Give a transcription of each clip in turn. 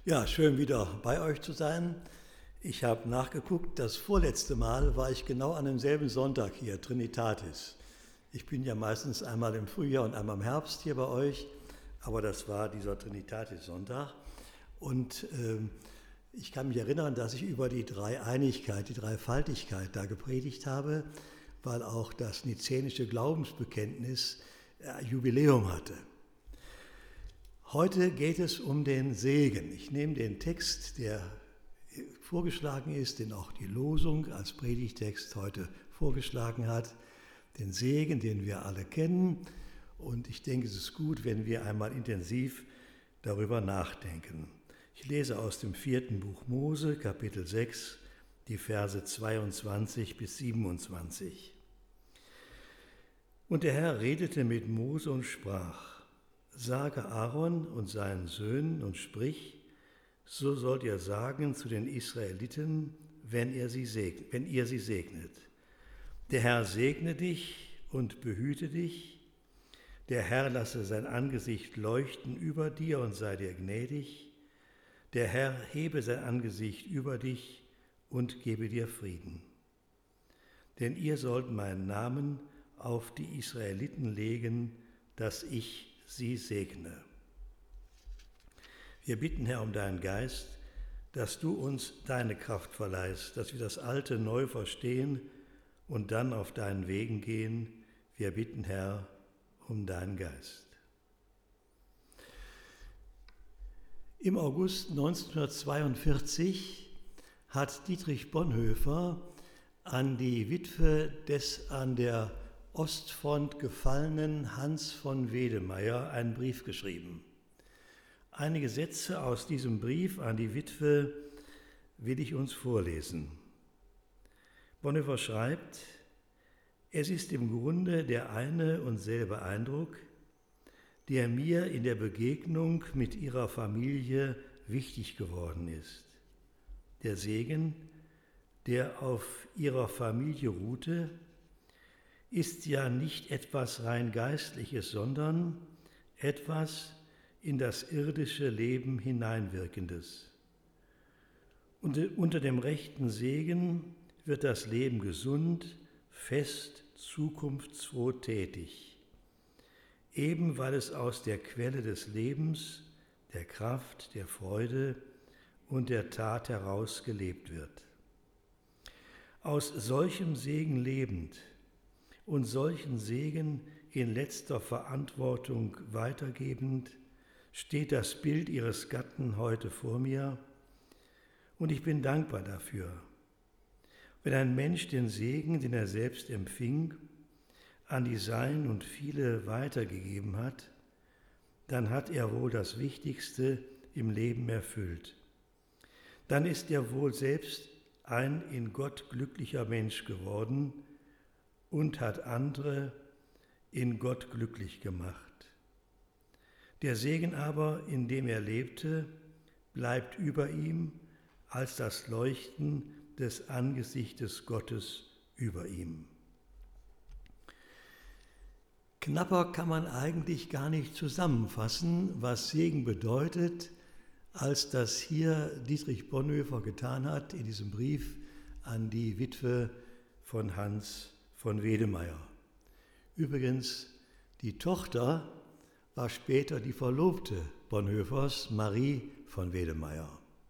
Ja, schön wieder bei euch zu sein. Ich habe nachgeguckt, das vorletzte Mal war ich genau an demselben Sonntag hier, Trinitatis. Ich bin ja meistens einmal im Frühjahr und einmal im Herbst hier bei euch, aber das war dieser Trinitatis-Sonntag. Und ich kann mich erinnern, dass ich über die Dreieinigkeit, die Dreifaltigkeit da gepredigt habe, weil auch das nizänische Glaubensbekenntnis Jubiläum hatte. Heute geht es um den Segen. Ich nehme den Text, der vorgeschlagen ist, den auch die Losung als Predigtext heute vorgeschlagen hat, den Segen, den wir alle kennen. Und ich denke, es ist gut, wenn wir einmal intensiv darüber nachdenken. Ich lese aus dem 4. Buch Mose, Kapitel 6, die Verse 22 bis 27. Und der Herr redete mit Mose und sprach: Sage Aaron und seinen Söhnen und sprich, so sollt ihr sagen zu den Israeliten, wenn ihr sie segnet. Der Herr segne dich und behüte dich. Der Herr lasse sein Angesicht leuchten über dir und sei dir gnädig. Der Herr hebe sein Angesicht über dich und gebe dir Frieden. Denn ihr sollt meinen Namen auf die Israeliten legen, dass ich sie segne. Wir bitten, Herr, um deinen Geist, dass du uns deine Kraft verleihst, dass wir das Alte neu verstehen und dann auf deinen Wegen gehen. Wir bitten, Herr, um deinen Geist. Im August 1942 hat Dietrich Bonhoeffer an die Witwe des an der Ostfront gefallenen Hans von Wedemeyer einen Brief geschrieben. Einige Sätze aus diesem Brief an die Witwe will ich uns vorlesen. Bonhoeffer schreibt: Es ist im Grunde der eine und selbe Eindruck, der mir in der Begegnung mit ihrer Familie wichtig geworden ist. Der Segen, der auf ihrer Familie ruhte, ist ja nicht etwas rein Geistliches, sondern etwas in das irdische Leben hineinwirkendes. Und unter dem rechten Segen wird das Leben gesund, fest, zukunftsfroh tätig, eben weil es aus der Quelle des Lebens, der Kraft, der Freude und der Tat heraus gelebt wird. Aus solchem Segen lebend und solchen Segen in letzter Verantwortung weitergebend, steht das Bild ihres Gatten heute vor mir und ich bin dankbar dafür. Wenn ein Mensch den Segen, den er selbst empfing, an die Seinen und viele weitergegeben hat, dann hat er wohl das Wichtigste im Leben erfüllt. Dann ist er wohl selbst ein in Gott glücklicher Mensch geworden und hat andere in Gott glücklich gemacht. Der Segen aber, in dem er lebte, bleibt über ihm als das Leuchten des Angesichtes Gottes über ihm. Knapper kann man eigentlich gar nicht zusammenfassen, was Segen bedeutet, als das hier Dietrich Bonhoeffer getan hat in diesem Brief an die Witwe von Hans von Wedemeyer. Übrigens, die Tochter war später die Verlobte Bonhoeffers, Marie von Wedemeyer.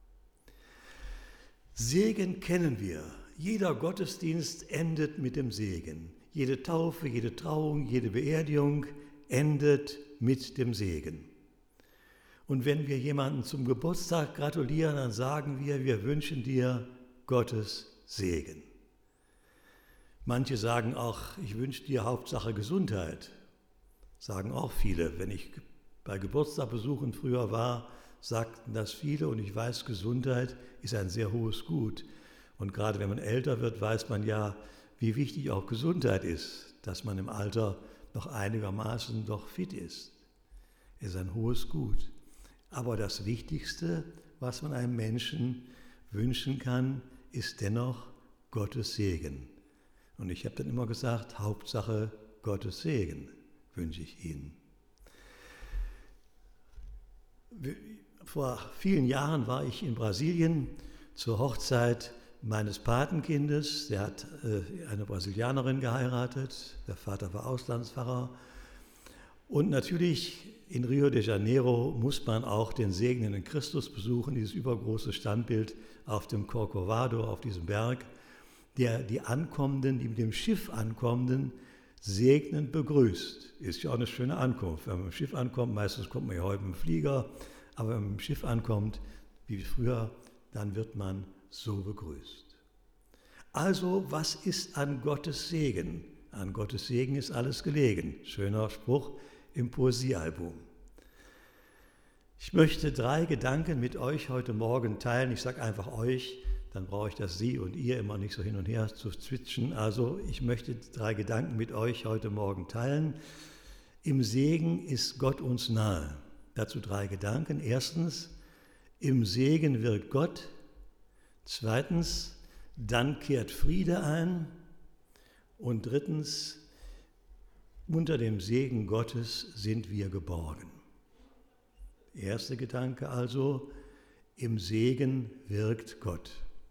Segen kennen wir. Jeder Gottesdienst endet mit dem Segen. Jede Taufe, jede Trauung, jede Beerdigung endet mit dem Segen. Und wenn wir jemanden zum Geburtstag gratulieren, dann sagen wir wünschen dir Gottes Segen. Manche sagen auch, ich wünsche dir Hauptsache Gesundheit. Sagen auch viele. Wenn ich bei Geburtstagbesuchen früher war, sagten das viele und ich weiß, Gesundheit ist ein sehr hohes Gut. Und gerade wenn man älter wird, weiß man ja, wie wichtig auch Gesundheit ist, dass man im Alter noch einigermaßen doch fit ist. Es ist ein hohes Gut. Aber das Wichtigste, was man einem Menschen wünschen kann, ist dennoch Gottes Segen. Und ich habe dann immer gesagt, Hauptsache Gottes Segen wünsche ich Ihnen. Vor vielen Jahren war ich in Brasilien zur Hochzeit meines Patenkindes. Der hat eine Brasilianerin geheiratet, der Vater war Auslandspfarrer. Und natürlich in Rio de Janeiro muss man auch den segnenden Christus besuchen, dieses übergroße Standbild auf dem Corcovado, auf diesem Berg, der die Ankommenden, die mit dem Schiff ankommenden, segnend begrüßt. Ist ja auch eine schöne Ankunft. Wenn man mit dem Schiff ankommt, meistens kommt man ja heute mit dem Flieger, aber wenn man mit dem Schiff ankommt, wie früher, dann wird man so begrüßt. Also, was ist an Gottes Segen? An Gottes Segen ist alles gelegen. Schöner Spruch im Poesiealbum. Ich möchte 3 Gedanken mit euch heute Morgen teilen. Ich sage einfach euch, dann brauche ich das Sie und Ihr immer nicht so hin und her zu switchen. Also ich möchte 3 Gedanken mit euch heute Morgen teilen. Im Segen ist Gott uns nahe. Dazu 3 Gedanken. Erstens, im Segen wirkt Gott. Zweitens, dann kehrt Friede ein. Und drittens, unter dem Segen Gottes sind wir geborgen. Erster Gedanke also, im Segen wirkt Gott.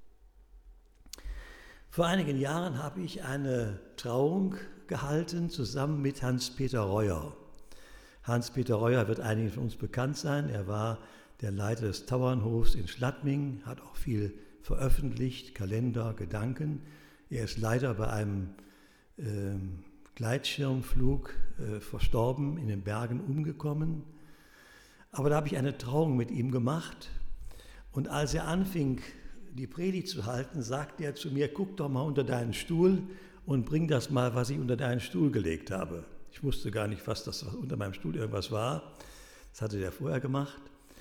Vor einigen Jahren habe ich eine Trauung gehalten, zusammen mit Hans-Peter Reuer. Hans-Peter Reuer wird einigen von uns bekannt sein. Er war der Leiter des Tauernhofs in Schladming, hat auch viel veröffentlicht, Kalender, Gedanken. Er ist leider bei einem Gleitschirmflug verstorben, in den Bergen umgekommen. Aber da habe ich eine Trauung mit ihm gemacht. Und als er anfing, die Predigt zu halten, sagte er zu mir, guck doch mal unter deinen Stuhl und bring das mal, was ich unter deinen Stuhl gelegt habe. Ich wusste gar nicht, was unter meinem Stuhl irgendwas war. Das hatte der vorher gemacht.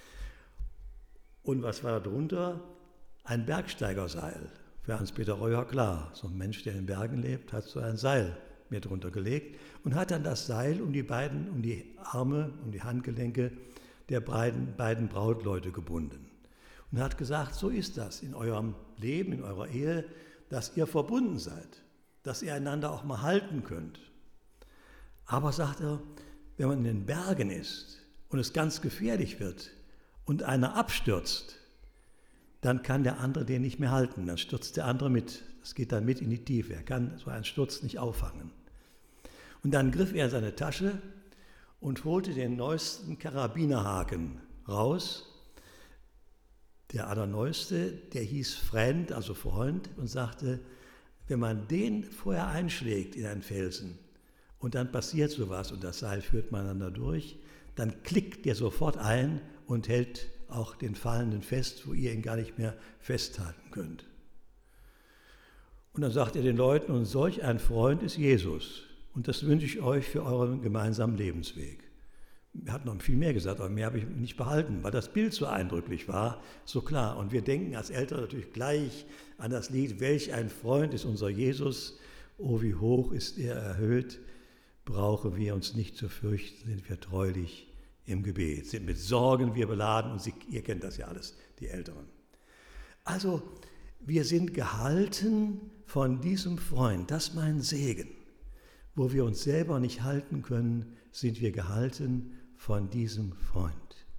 Und was war da drunter? Ein Bergsteigerseil. Für Hans-Peter Reuer klar, so ein Mensch, der in den Bergen lebt, hat so ein Seil mir drunter gelegt und hat dann das Seil um die Arme, um die Handgelenke der beiden Brautleute gebunden. Und hat gesagt, so ist das in eurem Leben, in eurer Ehe, dass ihr verbunden seid, dass ihr einander auch mal halten könnt. Aber, sagt er, wenn man in den Bergen ist und es ganz gefährlich wird und einer abstürzt, dann kann der andere den nicht mehr halten, dann stürzt der andere mit. Das geht dann mit in die Tiefe, er kann so einen Sturz nicht auffangen. Und dann griff er in seine Tasche und holte den neuesten Karabinerhaken raus. Der allerneueste, der hieß Friend, also Freund, und sagte, wenn man den vorher einschlägt in einen Felsen und dann passiert sowas und das Seil führt miteinander durch, dann klickt der sofort ein und hält auch den Fallenden fest, wo ihr ihn gar nicht mehr festhalten könnt. Und dann sagt er den Leuten, und solch ein Freund ist Jesus. Und das wünsche ich euch für euren gemeinsamen Lebensweg. Er hat noch viel mehr gesagt, aber mehr habe ich nicht behalten, weil das Bild so eindrücklich war, so klar. Und wir denken als Eltern natürlich gleich an das Lied, welch ein Freund ist unser Jesus, oh wie hoch ist er erhöht, brauchen wir uns nicht zu fürchten, sind wir treulich im Gebet, sind mit Sorgen wir beladen und ihr kennt das ja alles, die Älteren. Also wir sind gehalten von diesem Freund, das ist mein Segen. Wo wir uns selber nicht halten können, sind wir gehalten von diesem Freund.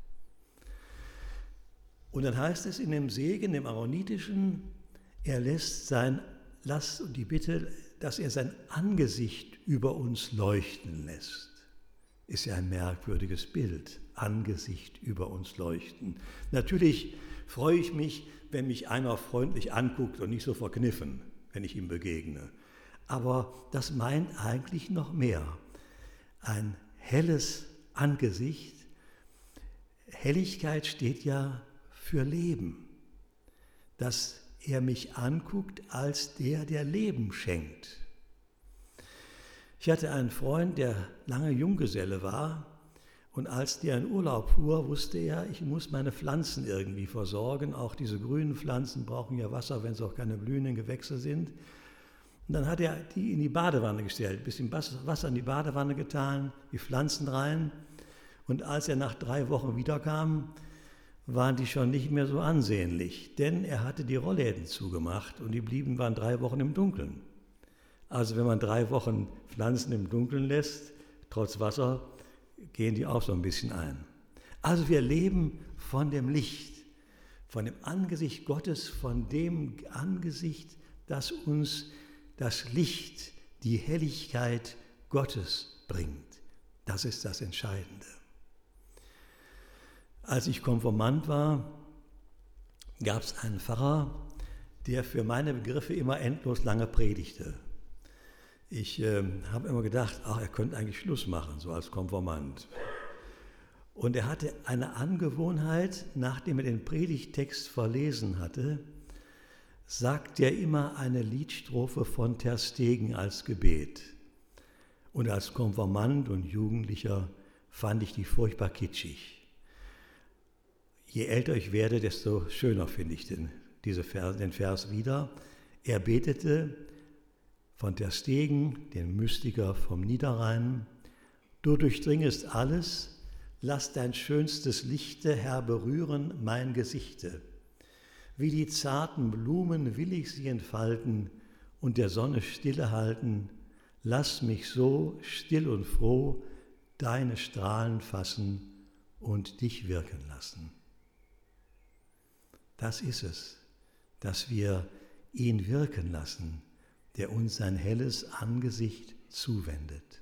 Und dann heißt es in dem Segen, dem Aaronitischen, er lasst die Bitte, dass er sein Angesicht über uns leuchten lässt. Ist ja ein merkwürdiges Bild, Angesicht über uns leuchten. Natürlich freue ich mich, wenn mich einer freundlich anguckt und nicht so verkniffen, wenn ich ihm begegne. Aber das meint eigentlich noch mehr. Ein helles Angesicht. Helligkeit steht ja für Leben. Dass er mich anguckt als der Leben schenkt. Ich hatte einen Freund, der lange Junggeselle war. Und als der in Urlaub fuhr, wusste er, ich muss meine Pflanzen irgendwie versorgen. Auch diese grünen Pflanzen brauchen ja Wasser, wenn es auch keine blühenden Gewächse sind. Und dann hat er die in die Badewanne gestellt, ein bisschen Wasser in die Badewanne getan, die Pflanzen rein. Und als er nach 3 Wochen wiederkam, waren die schon nicht mehr so ansehnlich, denn er hatte die Rollläden zugemacht und die waren 3 Wochen im Dunkeln. Also wenn man 3 Wochen Pflanzen im Dunkeln lässt, trotz Wasser, gehen die auch so ein bisschen ein. Also wir leben von dem Licht, von dem Angesicht Gottes, von dem Angesicht, das uns das Licht, die Helligkeit Gottes bringt. Das ist das Entscheidende. Als ich Konfirmand war, gab es einen Pfarrer, der für meine Begriffe immer endlos lange predigte. Ich habe immer gedacht, er könnte eigentlich Schluss machen, so als Konfirmand. Und er hatte eine Angewohnheit, nachdem er den Predigtext verlesen hatte, sagt er immer eine Liedstrophe von Ter Stegen als Gebet. Und als Konfirmand und Jugendlicher fand ich die furchtbar kitschig. Je älter ich werde, desto schöner finde ich den Vers wieder. Er betete von Ter Stegen, den Mystiker vom Niederrhein: Du durchdringest alles, lass dein schönstes Lichte, Herr, berühren mein Gesichte. Wie die zarten Blumen will ich sie entfalten und der Sonne Stille halten. Lass mich so still und froh deine Strahlen fassen und dich wirken lassen. Das ist es, dass wir ihn wirken lassen, der uns sein helles Angesicht zuwendet.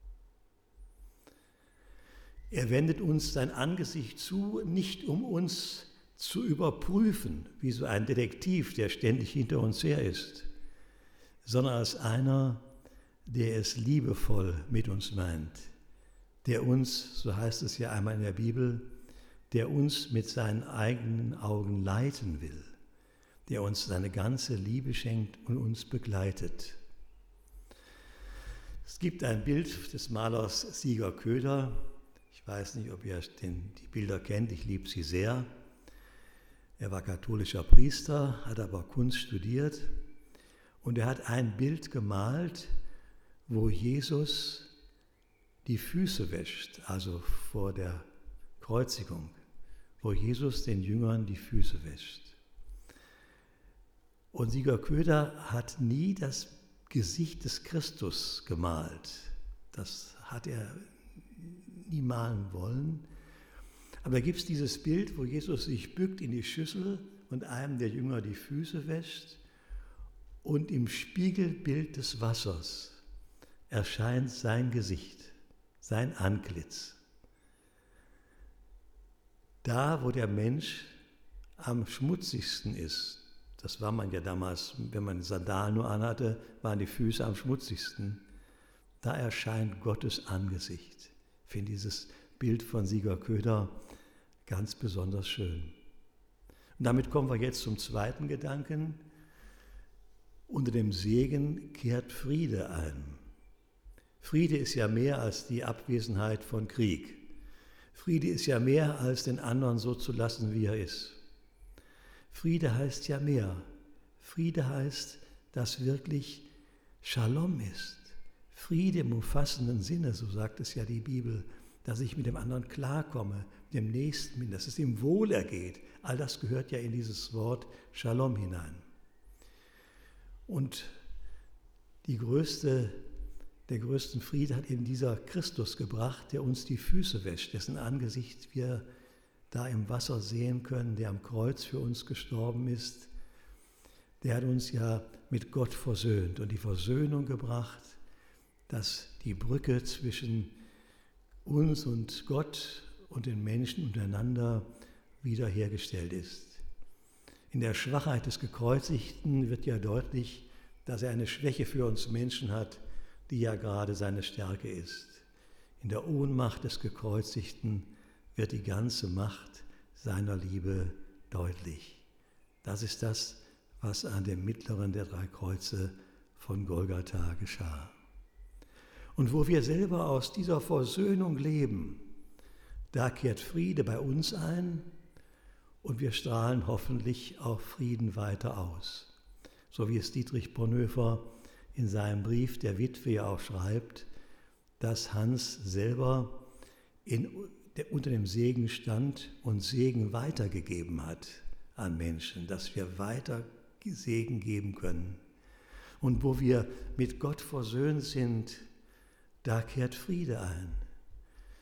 Er wendet uns sein Angesicht zu, nicht um uns zu überprüfen, wie so ein Detektiv, der ständig hinter uns her ist, sondern als einer, der es liebevoll mit uns meint, der uns, so heißt es ja einmal in der Bibel, der uns mit seinen eigenen Augen leiten will, der uns seine ganze Liebe schenkt und uns begleitet. Es gibt ein Bild des Malers Sieger Köhler. Ich weiß nicht, ob ihr die Bilder kennt, ich liebe sie sehr. Er war katholischer Priester, hat aber Kunst studiert und er hat ein Bild gemalt, wo Jesus die Füße wäscht, also vor der Kreuzigung, wo Jesus den Jüngern die Füße wäscht. Und Sieger Köhler hat nie das Gesicht des Christus gemalt. Das hat er nie malen wollen. Aber da gibt es dieses Bild, wo Jesus sich bückt in die Schüssel und einem der Jünger die Füße wäscht und im Spiegelbild des Wassers erscheint sein Gesicht, sein Antlitz. Da, wo der Mensch am schmutzigsten ist, das war man ja damals, wenn man Sandalen nur anhatte, waren die Füße am schmutzigsten, da erscheint Gottes Angesicht. Ich finde dieses Bild von Sieger Köhler ganz besonders schön. Und damit kommen wir jetzt zum zweiten Gedanken. Unter dem Segen kehrt Friede ein. Friede ist ja mehr als die Abwesenheit von Krieg. Friede ist ja mehr als den anderen so zu lassen, wie er ist. Friede heißt ja mehr. Friede heißt, dass wirklich Shalom ist. Friede im umfassenden Sinne, so sagt es ja die Bibel, dass ich mit dem anderen klarkomme, dem Nächsten bin, dass es ihm wohl ergeht. All das gehört ja in dieses Wort Shalom hinein. Und der größten Friede hat eben dieser Christus gebracht, der uns die Füße wäscht, dessen Angesicht wir da im Wasser sehen können, der am Kreuz für uns gestorben ist. Der hat uns ja mit Gott versöhnt und die Versöhnung gebracht, dass die Brücke zwischen uns und Gott und den Menschen untereinander wiederhergestellt ist. In der Schwachheit des Gekreuzigten wird ja deutlich, dass er eine Schwäche für uns Menschen hat, die ja gerade seine Stärke ist. In der Ohnmacht des Gekreuzigten wird die ganze Macht seiner Liebe deutlich. Das ist das, was an dem mittleren der drei Kreuze von Golgatha geschah. Und wo wir selber aus dieser Versöhnung leben, da kehrt Friede bei uns ein und wir strahlen hoffentlich auch Frieden weiter aus. So wie es Dietrich Bonhoeffer in seinem Brief der Witwe ja auch schreibt, dass Hans selber unter dem Segen stand und Segen weitergegeben hat an Menschen, dass wir weiter Segen geben können. Und wo wir mit Gott versöhnt sind, da kehrt Friede ein.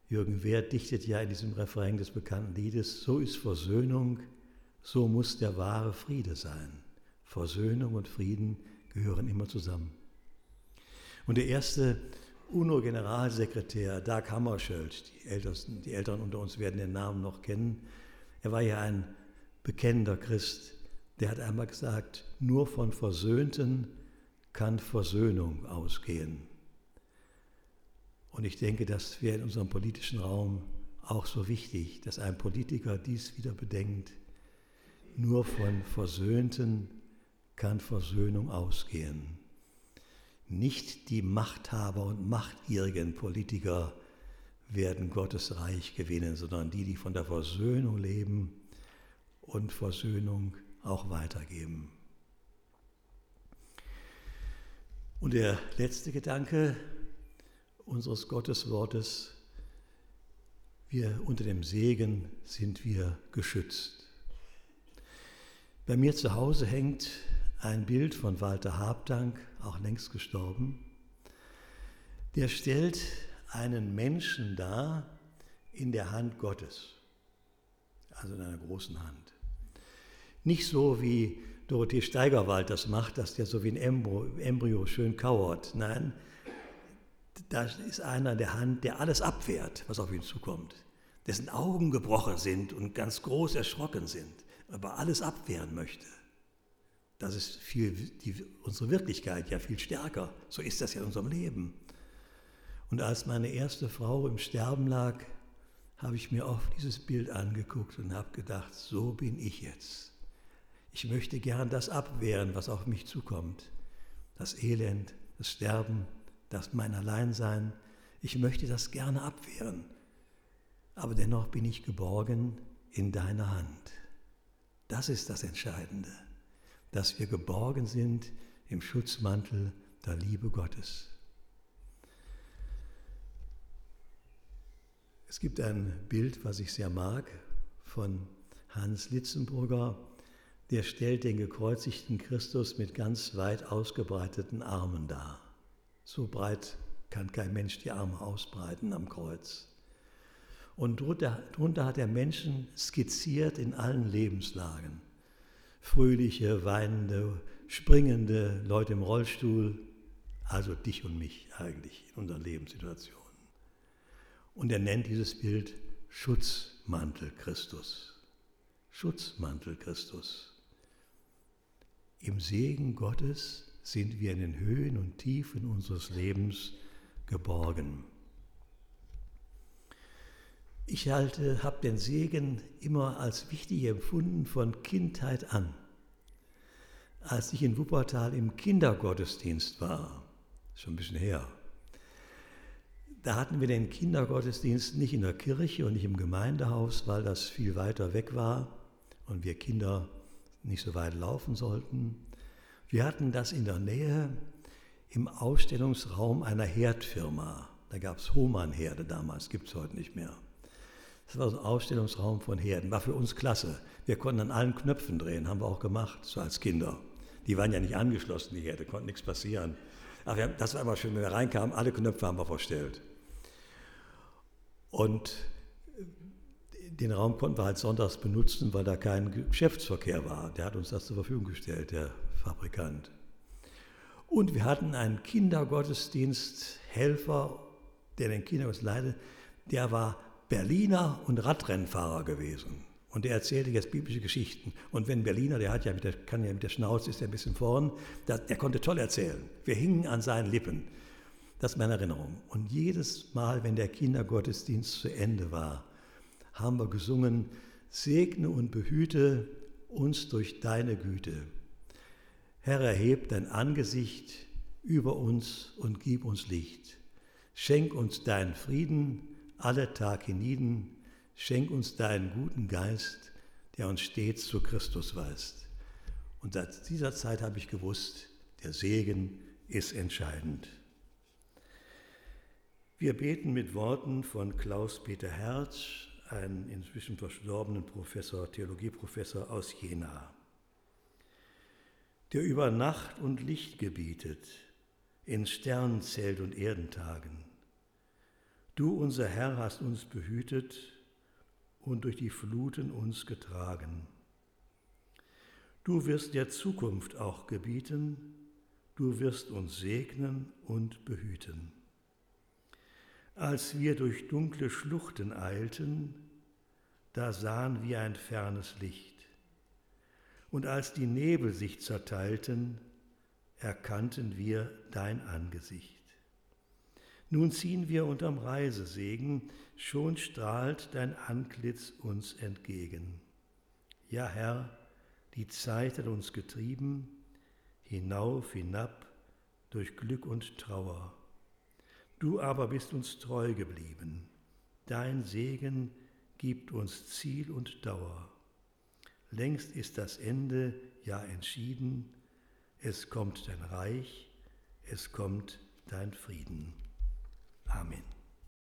Jürgen Wehrt dichtet ja in diesem Refrain des bekannten Liedes: So ist Versöhnung, so muss der wahre Friede sein. Versöhnung und Frieden gehören immer zusammen. Und der erste UNO-Generalsekretär, Dag Hammarskjöld, die Älteren unter uns werden den Namen noch kennen, er war ja ein bekennender Christ, der hat einmal gesagt, nur von Versöhnten kann Versöhnung ausgehen. Und ich denke, das wäre in unserem politischen Raum auch so wichtig, dass ein Politiker dies wieder bedenkt. Nur von Versöhnten kann Versöhnung ausgehen. Nicht die Machthaber und machtgierigen Politiker werden Gottes Reich gewinnen, sondern die, die von der Versöhnung leben und Versöhnung auch weitergeben. Und der letzte Gedanke unseres Gotteswortes: unter dem Segen sind wir geschützt. Bei mir zu Hause hängt ein Bild von Walter Habdank, auch längst gestorben. Der stellt einen Menschen dar in der Hand Gottes, also in einer großen Hand. Nicht so wie Dorothee Steigerwald das macht, dass der so wie ein Embryo schön kauert. Nein, da ist einer in der Hand, der alles abwehrt, was auf ihn zukommt, dessen Augen gebrochen sind und ganz groß erschrocken sind, aber alles abwehren möchte. Das ist unsere Wirklichkeit ja viel stärker. So ist das ja in unserem Leben. Und als meine erste Frau im Sterben lag, habe ich mir oft dieses Bild angeguckt und habe gedacht, so bin ich jetzt. Ich möchte gern das abwehren, was auf mich zukommt. Das Elend, das Sterben, mein Alleinsein. Ich möchte das gerne abwehren. Aber dennoch bin ich geborgen in deiner Hand. Das ist das Entscheidende, dass wir geborgen sind im Schutzmantel der Liebe Gottes. Es gibt ein Bild, was ich sehr mag, von Hans Litzenbrugger, der stellt den gekreuzigten Christus mit ganz weit ausgebreiteten Armen dar. So breit kann kein Mensch die Arme ausbreiten am Kreuz. Und drunter hat er Menschen skizziert in allen Lebenslagen. Fröhliche, weinende, springende, Leute im Rollstuhl, also dich und mich eigentlich in unserer Lebenssituation. Und er nennt dieses Bild Schutzmantel Christus. Schutzmantel Christus. Im Segen Gottes sind wir in den Höhen und Tiefen unseres Lebens geborgen. Ich habe den Segen immer als wichtig empfunden von Kindheit an. Als ich in Wuppertal im Kindergottesdienst war, schon ein bisschen her, da hatten wir den Kindergottesdienst nicht in der Kirche und nicht im Gemeindehaus, weil das viel weiter weg war und wir Kinder nicht so weit laufen sollten. Wir hatten das in der Nähe im Ausstellungsraum einer Herdfirma. Da gab es Hohmann-Herde damals, gibt es heute nicht mehr. Das war so ein Ausstellungsraum von Herden, war für uns klasse. Wir konnten an allen Knöpfen drehen, haben wir auch gemacht, so als Kinder. Die waren ja nicht angeschlossen, die Herde, konnte nichts passieren. Aber das war immer schön, wenn wir reinkamen, alle Knöpfe haben wir verstellt. Und den Raum konnten wir halt sonntags benutzen, weil da kein Geschäftsverkehr war. Der hat uns das zur Verfügung gestellt, der Fabrikant. Und wir hatten einen Kindergottesdiensthelfer, der den Kindergottesdienst leitete, der war Berliner und Radrennfahrer gewesen. Und der erzählte jetzt biblische Geschichten. Und wenn Berliner, kann ja mit der Schnauze, ist der ein bisschen vorn, der konnte toll erzählen. Wir hingen an seinen Lippen. Das ist meine Erinnerung. Und jedes Mal, wenn der Kindergottesdienst zu Ende war, haben wir gesungen: Segne und behüte uns durch deine Güte. Herr, erheb dein Angesicht über uns und gib uns Licht. Schenk uns deinen Frieden alle Tag hienieden. Schenk uns deinen guten Geist, der uns stets zu Christus weist. Und seit dieser Zeit habe ich gewusst, der Segen ist entscheidend. Wir beten mit Worten von Klaus-Peter Hertz, einem inzwischen verstorbenen Theologieprofessor aus Jena, der über Nacht und Licht gebietet, in Sternenzelt und Erdentagen. Du, unser Herr, hast uns behütet und durch die Fluten uns getragen. Du wirst der Zukunft auch gebieten, du wirst uns segnen und behüten. Als wir durch dunkle Schluchten eilten, da sahen wir ein fernes Licht. Und als die Nebel sich zerteilten, erkannten wir dein Angesicht. Nun ziehen wir unterm Reisesegen, schon strahlt dein Antlitz uns entgegen. Ja, Herr, die Zeit hat uns getrieben, hinauf, hinab, durch Glück und Trauer. Du aber bist uns treu geblieben, dein Segen gibt uns Ziel und Dauer. Längst ist das Ende ja entschieden, es kommt dein Reich, es kommt dein Frieden. Amen.